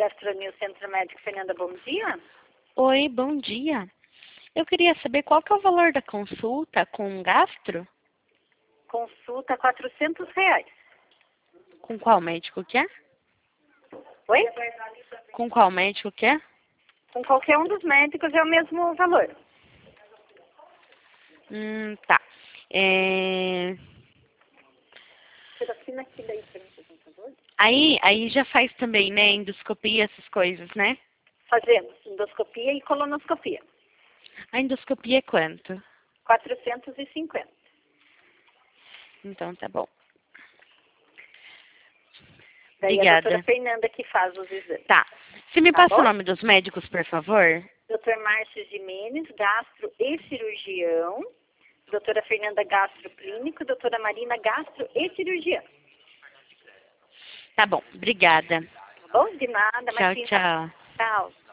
Gastronomia, Centro Médico Fernanda, bom dia. Oi, bom dia. Eu queria saber qual que é o valor da consulta com gastro? Consulta R$ 400. Com qual médico que é? Oi? Com qual médico que é? Com qualquer um dos médicos é o mesmo valor. Tá. É... Aí já faz também, né? Endoscopia, essas coisas, né? Fazemos endoscopia e colonoscopia. A endoscopia é quanto? 450. Então tá bom. Daí Obrigada. a doutora Fernanda que faz os exames. Tá. Você me Tá passa bom? o nome dos médicos, por favor? Dr. Márcio Jimenez, gastro e cirurgião. Doutora Fernanda, gastro clínico. Doutora Marina, gastro e cirurgião. Tá bom. Obrigada. Tá bom? De nada, Tchau, imagina. tchau. Tchau.